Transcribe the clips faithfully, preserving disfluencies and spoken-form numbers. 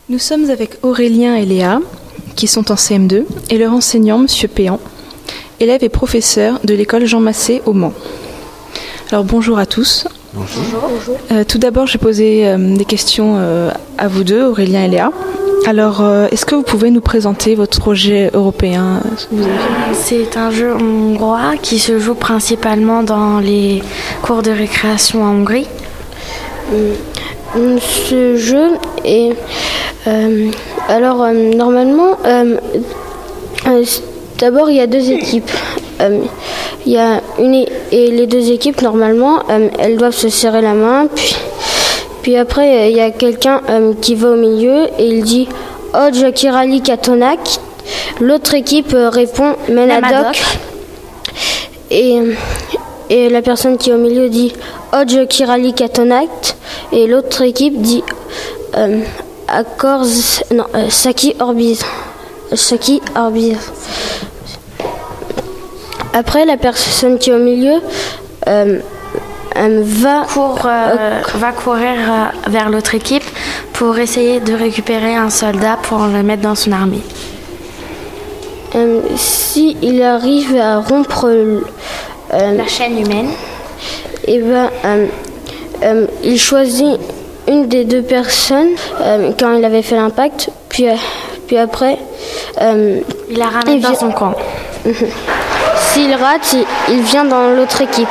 Nous sommes avec Aurélien et Léa, qui sont en C M deux, et leur enseignant, M. Péan, élève et professeur de l'école Jean Massé au Mans. Alors bonjour à tous. Bonjour. Bonjour. Euh, tout d'abord, je vais poser euh, des questions euh, à vous deux, Aurélien et Léa. Alors, euh, est-ce que vous pouvez nous présenter votre projet européen ? C'est un jeu hongrois qui se joue principalement dans les cours de récréation en Hongrie. Ce jeu est... Euh, alors, euh, normalement, euh, euh, d'abord, il y a deux équipes. Euh, il y a une et les deux équipes, normalement, euh, elles doivent se serrer la main. Puis, puis après, euh, il y a quelqu'un euh, qui va au milieu et il dit « Odj Kirali Katonak ». L'autre équipe euh, répond « Menadok ». Et, et la personne qui est au milieu dit « Odj Kirali Katonak ». Et l'autre équipe dit euh, « Accords... Non, euh, Saki Orbiz ». Saki Orbiz. Après, la personne qui est au milieu euh, euh, va, Cours, euh, euh, va courir euh, vers l'autre équipe pour essayer de récupérer un soldat pour le mettre dans son armée. Euh, si il arrive à rompre euh, la chaîne humaine, et ben, euh, euh, il choisit une des deux personnes euh, quand il avait fait l'impact, puis, euh, puis après, euh, il la ramène il dans vient... son camp. S'il rate, il, il vient dans l'autre équipe.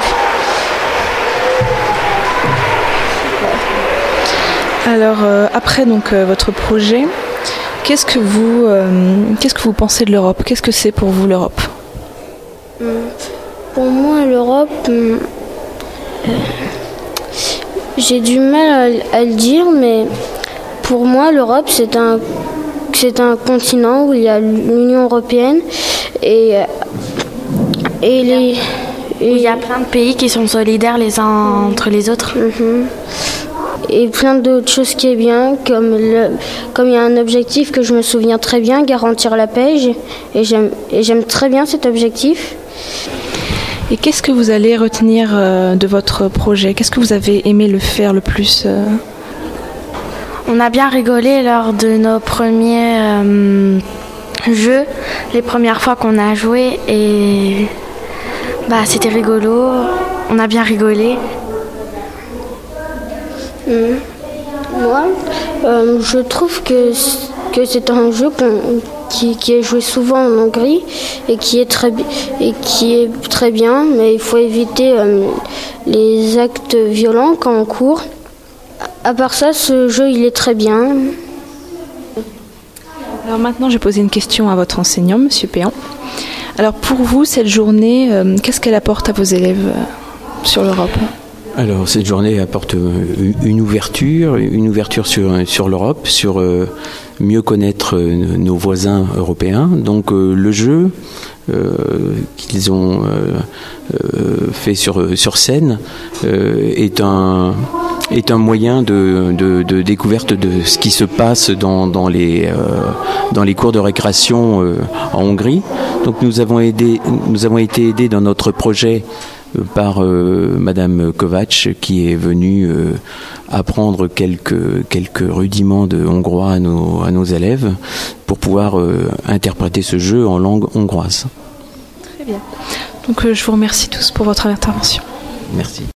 Alors, euh, après donc, euh, votre projet, qu'est-ce que, vous, euh, qu'est-ce que vous pensez de l'Europe ? Qu'est-ce que c'est pour vous l'Europe ? Pour moi, l'Europe, euh, j'ai du mal à, à le dire, mais pour moi, l'Europe, c'est un, c'est un continent où il y a l'Union européenne et... Et les, et il y a plein de pays qui sont solidaires les uns entre les autres. Mm-hmm. Et plein d'autres choses qui est bien, comme le, comme il y a un objectif que je me souviens très bien, garantir la paix, et j'aime, et j'aime très bien cet objectif. Et qu'est-ce que vous allez retenir euh, de votre projet ? Qu'est-ce que vous avez aimé le faire le plus euh... On a bien rigolé lors de nos premiers euh, jeux, les premières fois qu'on a joué, et bah, c'était rigolo, on a bien rigolé. Mmh. Moi, euh, je trouve que, que c'est un jeu qui, qui est joué souvent en Hongrie et qui est très, et qui est très bien, mais il faut éviter euh, les actes violents quand on court. À part ça, ce jeu, il est très bien. Alors maintenant, je vais poser une question à votre enseignant, M. Péan. Alors pour vous, cette journée, euh, qu'est-ce qu'elle apporte à vos élèves euh, sur l'Europe ? Alors cette journée apporte une ouverture, une ouverture sur, sur l'Europe, sur euh, mieux connaître nos voisins européens. Donc euh, le jeu euh, qu'ils ont euh, euh, fait sur, sur scène euh, est un... est un moyen de, de, de découverte de ce qui se passe dans, dans, les, euh, dans les cours de récréation euh, en Hongrie. Donc nous avons, aidé, nous avons été aidés dans notre projet par euh, Madame Kovacs, qui est venue euh, apprendre quelques, quelques rudiments de hongrois à nos, à nos élèves pour pouvoir euh, interpréter ce jeu en langue hongroise. Très bien. Donc euh, je vous remercie tous pour votre intervention. Merci.